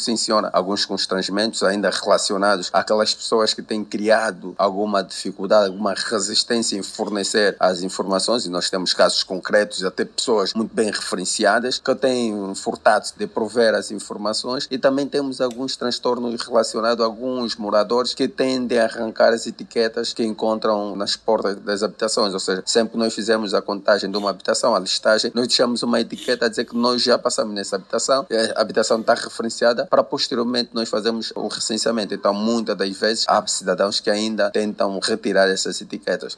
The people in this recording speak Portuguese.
sim senhora, alguns constrangimentos ainda relacionados àquelas pessoas que têm criado alguma dificuldade, alguma resistência em fornecer as informações, e nós temos casos concretos, até pessoas muito bem referenciadas, que têm furtado de prover as informações, e também temos alguns transtornos relacionados a alguns moradores que tendem a arrancar as etiquetas que encontram nas portas das habitações, ou seja, sempre que nós fizemos a contagem de uma habitação, a listagem, nós deixamos uma etiqueta a dizer que nós já passamos nessa habitação, a habitação está referenciada, para posteriormente nós fazermos o recenseamento. Então, muitas das vezes, há cidadãos que ainda tentam retirar essas etiquetas.